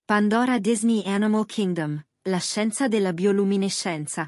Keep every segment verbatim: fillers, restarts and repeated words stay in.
Pandora Disney Animal Kingdom, la scienza della bioluminescenza.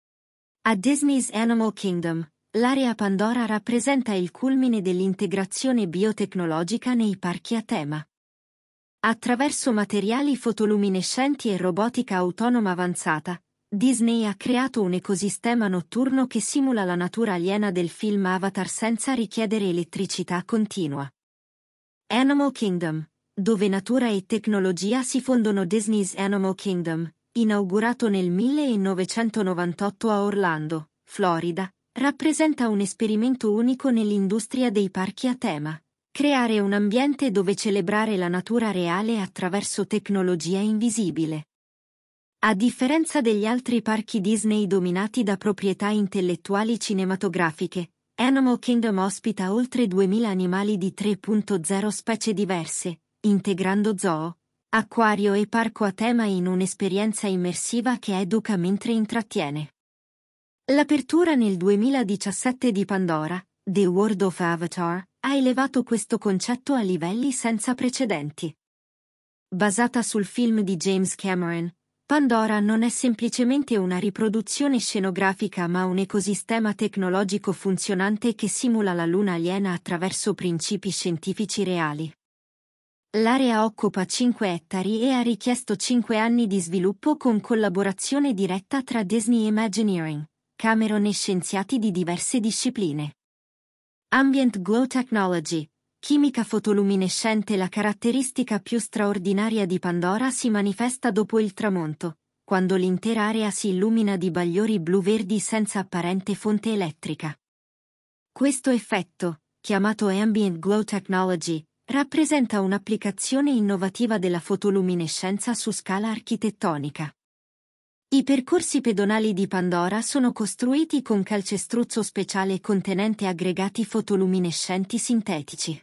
A Disney's Animal Kingdom, l'area Pandora rappresenta il culmine dell'integrazione biotecnologica nei parchi a tema. Attraverso materiali fotoluminescenti e robotica autonoma avanzata, Disney ha creato un ecosistema notturno che simula la natura aliena del film Avatar senza richiedere elettricità continua. Animal Kingdom, dove natura e tecnologia si fondono. Disney's Animal Kingdom, inaugurato nel millenovecentonovantotto a Orlando, Florida, rappresenta un esperimento unico nell'industria dei parchi a tema. Creare un ambiente dove celebrare la natura reale attraverso tecnologia invisibile. A differenza degli altri parchi Disney dominati da proprietà intellettuali cinematografiche, Animal Kingdom ospita oltre duemila animali di tre punto zero specie diverse, integrando zoo, acquario e parco a tema in un'esperienza immersiva che educa mentre intrattiene. L'apertura nel duemiladiciassette di Pandora, The World of Avatar, ha elevato questo concetto a livelli senza precedenti. Basata sul film di James Cameron, Pandora non è semplicemente una riproduzione scenografica ma un ecosistema tecnologico funzionante che simula la luna aliena attraverso principi scientifici reali. L'area occupa cinque ettari e ha richiesto cinque anni di sviluppo con collaborazione diretta tra Disney Imagineering, Cameron e scienziati di diverse discipline. Ambient Glow Technology, chimica fotoluminescente. La caratteristica più straordinaria di Pandora si manifesta dopo il tramonto, quando l'intera area si illumina di bagliori blu-verdi senza apparente fonte elettrica. Questo effetto, chiamato Ambient Glow Technology, rappresenta un'applicazione innovativa della fotoluminescenza su scala architettonica. I percorsi pedonali di Pandora sono costruiti con calcestruzzo speciale contenente aggregati fotoluminescenti sintetici.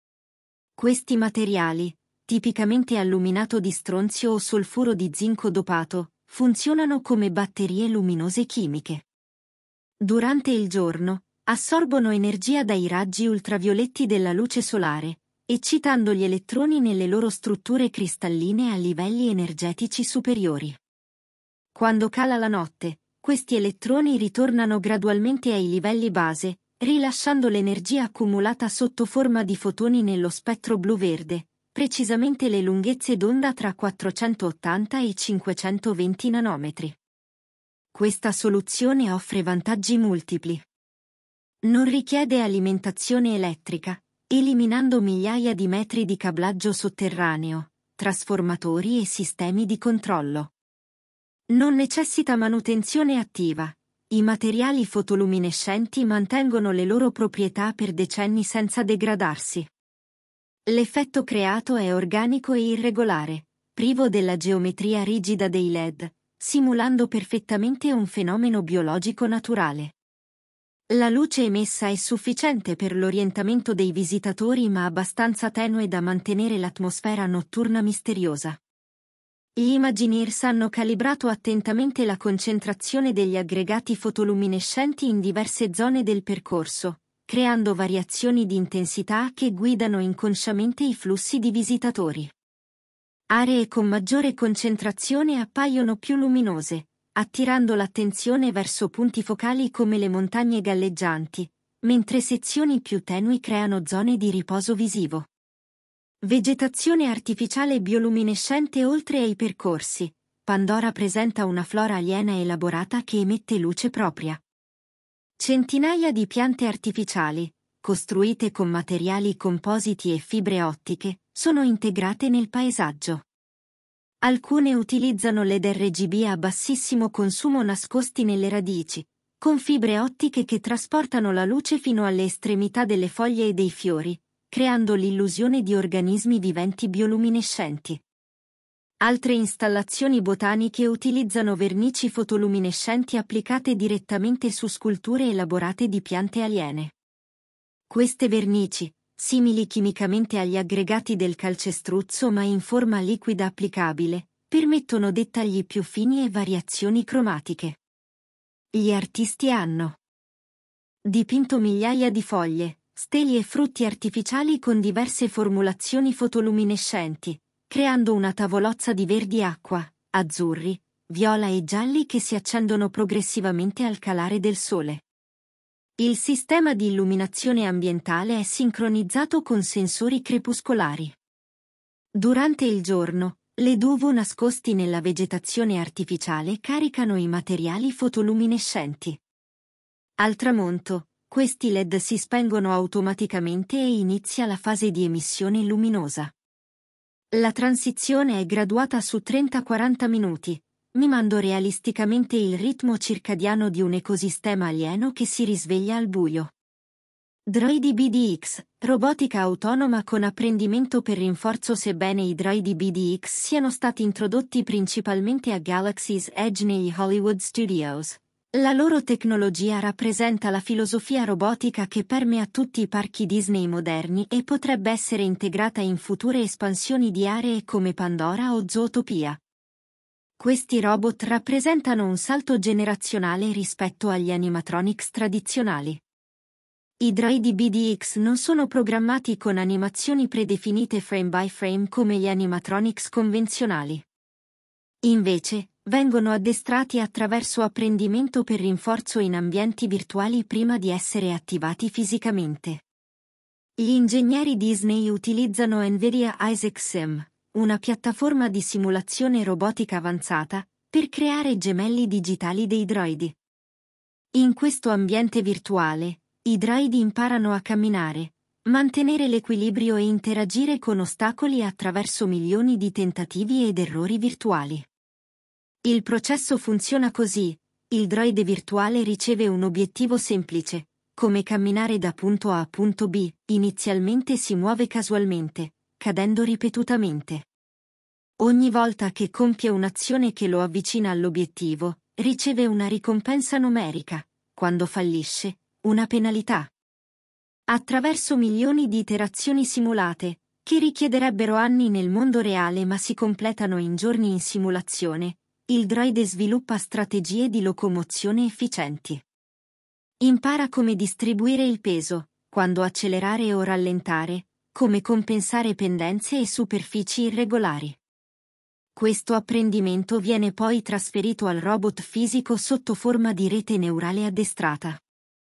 Questi materiali, tipicamente alluminato di stronzio o solfuro di zinco dopato, funzionano come batterie luminose chimiche. Durante il giorno, assorbono energia dai raggi ultravioletti della luce solare, eccitando gli elettroni nelle loro strutture cristalline a livelli energetici superiori. Quando cala la notte, questi elettroni ritornano gradualmente ai livelli base, rilasciando l'energia accumulata sotto forma di fotoni nello spettro blu-verde, precisamente le lunghezze d'onda tra quattrocentottanta e cinquecentoventi nanometri. Questa soluzione offre vantaggi multipli. Non richiede alimentazione elettrica, eliminando migliaia di metri di cablaggio sotterraneo, trasformatori e sistemi di controllo. Non necessita manutenzione attiva. I materiali fotoluminescenti mantengono le loro proprietà per decenni senza degradarsi. L'effetto creato è organico e irregolare, privo della geometria rigida dei L E D, simulando perfettamente un fenomeno biologico naturale. La luce emessa è sufficiente per l'orientamento dei visitatori ma abbastanza tenue da mantenere l'atmosfera notturna misteriosa. Gli Imagineers hanno calibrato attentamente la concentrazione degli aggregati fotoluminescenti in diverse zone del percorso, creando variazioni di intensità che guidano inconsciamente i flussi di visitatori. Aree con maggiore concentrazione appaiono più luminose, attirando l'attenzione verso punti focali come le montagne galleggianti, mentre sezioni più tenui creano zone di riposo visivo. Vegetazione artificiale bioluminescente. Oltre ai percorsi, Pandora presenta una flora aliena elaborata che emette luce propria. Centinaia di piante artificiali, costruite con materiali compositi e fibre ottiche, sono integrate nel paesaggio. Alcune utilizzano L E D R G B a bassissimo consumo nascosti nelle radici, con fibre ottiche che trasportano la luce fino alle estremità delle foglie e dei fiori, creando l'illusione di organismi viventi bioluminescenti. Altre installazioni botaniche utilizzano vernici fotoluminescenti applicate direttamente su sculture elaborate di piante aliene. Queste vernici, simili chimicamente agli aggregati del calcestruzzo ma in forma liquida applicabile, permettono dettagli più fini e variazioni cromatiche. Gli artisti hanno dipinto migliaia di foglie, steli e frutti artificiali con diverse formulazioni fotoluminescenti, creando una tavolozza di verdi acqua, azzurri, viola e gialli che si accendono progressivamente al calare del sole. Il sistema di illuminazione ambientale è sincronizzato con sensori crepuscolari. Durante il giorno, le D U V nascosti nella vegetazione artificiale caricano i materiali fotoluminescenti. Al tramonto, questi L E D si spengono automaticamente e inizia la fase di emissione luminosa. La transizione è graduata su trenta quaranta minuti, mimando realisticamente il ritmo circadiano di un ecosistema alieno che si risveglia al buio. Droidi B D X, robotica autonoma con apprendimento per rinforzo. Sebbene i droidi B D X siano stati introdotti principalmente a Galaxy's Edge negli Hollywood Studios, la loro tecnologia rappresenta la filosofia robotica che permea tutti i parchi Disney moderni e potrebbe essere integrata in future espansioni di aree come Pandora o Zootopia. Questi robot rappresentano un salto generazionale rispetto agli animatronics tradizionali. I droidi B D X non sono programmati con animazioni predefinite frame by frame come gli animatronics convenzionali. Invece, vengono addestrati attraverso apprendimento per rinforzo in ambienti virtuali prima di essere attivati fisicamente. Gli ingegneri Disney utilizzano NVIDIA Isaac Sim, una piattaforma di simulazione robotica avanzata, per creare gemelli digitali dei droidi. In questo ambiente virtuale, i droidi imparano a camminare, mantenere l'equilibrio e interagire con ostacoli attraverso milioni di tentativi ed errori virtuali. Il processo funziona così: il droide virtuale riceve un obiettivo semplice, come camminare da punto A a punto B, inizialmente si muove casualmente, cadendo ripetutamente. Ogni volta che compie un'azione che lo avvicina all'obiettivo, riceve una ricompensa numerica, quando fallisce, una penalità. Attraverso milioni di iterazioni simulate, che richiederebbero anni nel mondo reale ma si completano in giorni in simulazione, il droide sviluppa strategie di locomozione efficienti. Impara come distribuire il peso, quando accelerare o rallentare, come compensare pendenze e superfici irregolari. Questo apprendimento viene poi trasferito al robot fisico sotto forma di rete neurale addestrata.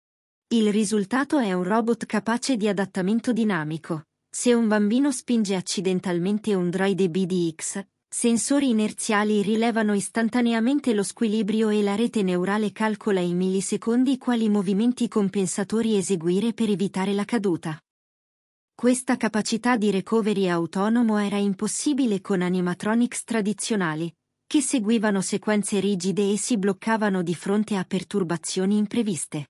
Il risultato è un robot capace di adattamento dinamico. Se un bambino spinge accidentalmente un droide B D X, sensori inerziali rilevano istantaneamente lo squilibrio e la rete neurale calcola in millisecondi quali movimenti compensatori eseguire per evitare la caduta. Questa capacità di recovery autonomo era impossibile con animatronics tradizionali, che seguivano sequenze rigide e si bloccavano di fronte a perturbazioni impreviste.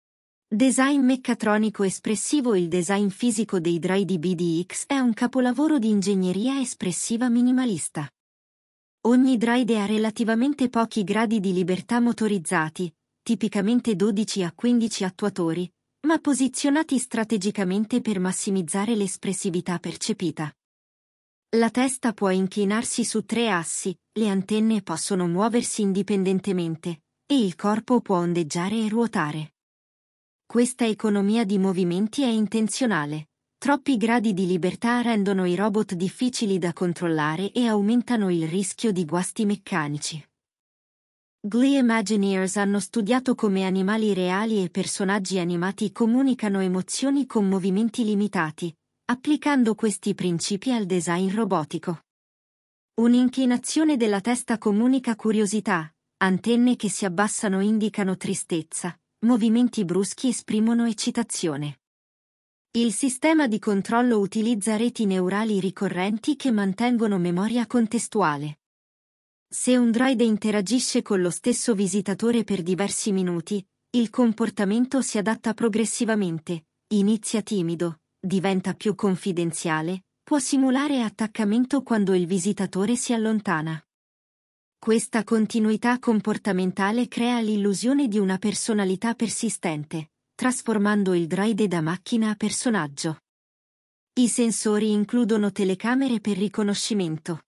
Design meccatronico espressivo. Il design fisico dei droidi B D X è un capolavoro di ingegneria espressiva minimalista. Ogni droide ha relativamente pochi gradi di libertà motorizzati, tipicamente dodici a quindici attuatori, ma posizionati strategicamente per massimizzare l'espressività percepita. La testa può inclinarsi su tre assi, le antenne possono muoversi indipendentemente, e il corpo può ondeggiare e ruotare. Questa economia di movimenti è intenzionale. Troppi gradi di libertà rendono i robot difficili da controllare e aumentano il rischio di guasti meccanici. Glee Imagineers hanno studiato come animali reali e personaggi animati comunicano emozioni con movimenti limitati, applicando questi principi al design robotico. Un'inclinazione della testa comunica curiosità, antenne che si abbassano indicano tristezza, movimenti bruschi esprimono eccitazione. Il sistema di controllo utilizza reti neurali ricorrenti che mantengono memoria contestuale. Se un droide interagisce con lo stesso visitatore per diversi minuti, il comportamento si adatta progressivamente, inizia timido, diventa più confidenziale, può simulare attaccamento quando il visitatore si allontana. Questa continuità comportamentale crea l'illusione di una personalità persistente, trasformando il droide da macchina a personaggio. I sensori includono telecamere per riconoscimento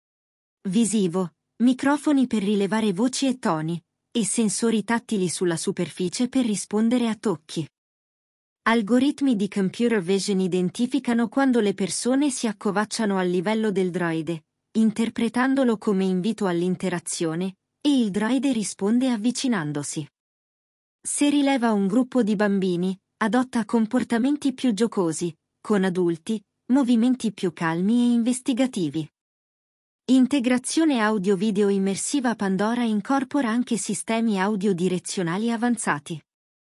visivo, microfoni per rilevare voci e toni, e sensori tattili sulla superficie per rispondere a tocchi. Algoritmi di computer vision identificano quando le persone si accovacciano al livello del droide, interpretandolo come invito all'interazione, e il droide risponde avvicinandosi. Se rileva un gruppo di bambini, adotta comportamenti più giocosi, con adulti, movimenti più calmi e investigativi. Integrazione audio-video immersiva. Pandora incorpora anche sistemi audio direzionali avanzati.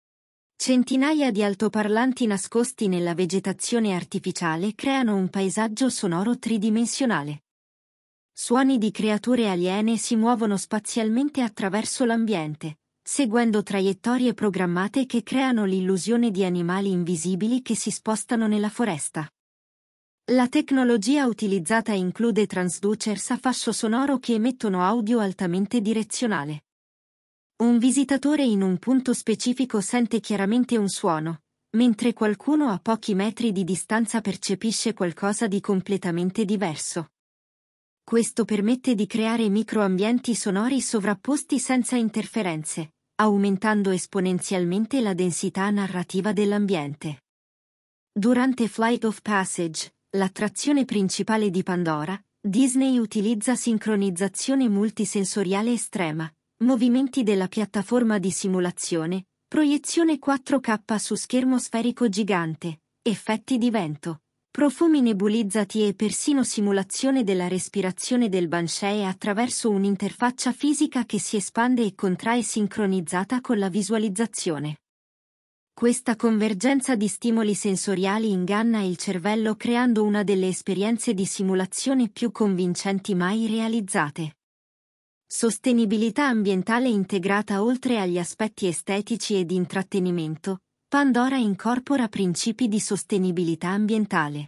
Centinaia di altoparlanti nascosti nella vegetazione artificiale creano un paesaggio sonoro tridimensionale. Suoni di creature aliene si muovono spazialmente attraverso l'ambiente, seguendo traiettorie programmate che creano l'illusione di animali invisibili che si spostano nella foresta. La tecnologia utilizzata include transducers a fascio sonoro che emettono audio altamente direzionale. Un visitatore in un punto specifico sente chiaramente un suono, mentre qualcuno a pochi metri di distanza percepisce qualcosa di completamente diverso. Questo permette di creare microambienti sonori sovrapposti senza interferenze, aumentando esponenzialmente la densità narrativa dell'ambiente. Durante Flight of Passage, l'attrazione principale di Pandora, Disney utilizza sincronizzazione multisensoriale estrema, movimenti della piattaforma di simulazione, proiezione quattro K su schermo sferico gigante, effetti di vento, profumi nebulizzati e persino simulazione della respirazione del Banshee attraverso un'interfaccia fisica che si espande e contrae sincronizzata con la visualizzazione. Questa convergenza di stimoli sensoriali inganna il cervello creando una delle esperienze di simulazione più convincenti mai realizzate. Sostenibilità ambientale integrata. Oltre agli aspetti estetici e di intrattenimento, Pandora incorpora principi di sostenibilità ambientale.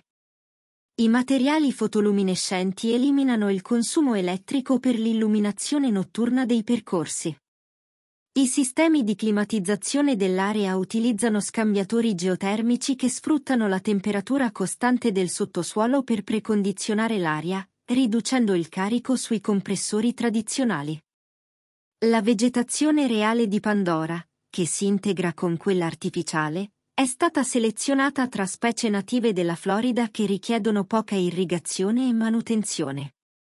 I materiali fotoluminescenti eliminano il consumo elettrico per l'illuminazione notturna dei percorsi. I sistemi di climatizzazione dell'area utilizzano scambiatori geotermici che sfruttano la temperatura costante del sottosuolo per precondizionare l'aria, riducendo il carico sui compressori tradizionali. La vegetazione reale di Pandora, che si integra con quella artificiale, è stata selezionata tra specie native della Florida che richiedono poca irrigazione e manutenzione.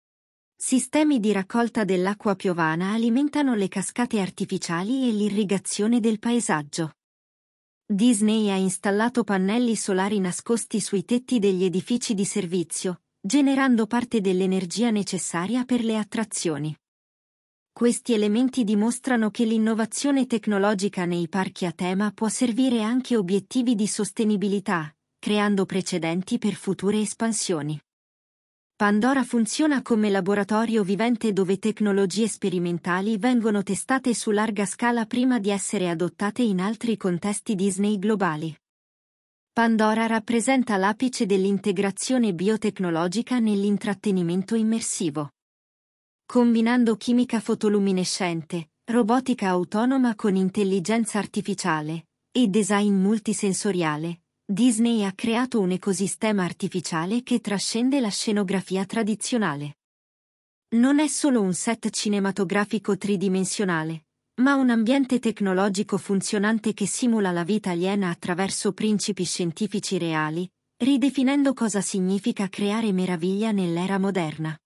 Sistemi di raccolta dell'acqua piovana alimentano le cascate artificiali e l'irrigazione del paesaggio. Disney ha installato pannelli solari nascosti sui tetti degli edifici di servizio, generando parte dell'energia necessaria per le attrazioni. Questi elementi dimostrano che l'innovazione tecnologica nei parchi a tema può servire anche obiettivi di sostenibilità, creando precedenti per future espansioni. Pandora funziona come laboratorio vivente dove tecnologie sperimentali vengono testate su larga scala prima di essere adottate in altri contesti Disney globali. Pandora rappresenta l'apice dell'integrazione biotecnologica nell'intrattenimento immersivo. Combinando chimica fotoluminescente, robotica autonoma con intelligenza artificiale e design multisensoriale, Disney ha creato un ecosistema artificiale che trascende la scenografia tradizionale. Non è solo un set cinematografico tridimensionale, ma un ambiente tecnologico funzionante che simula la vita aliena attraverso principi scientifici reali, ridefinendo cosa significa creare meraviglia nell'era moderna.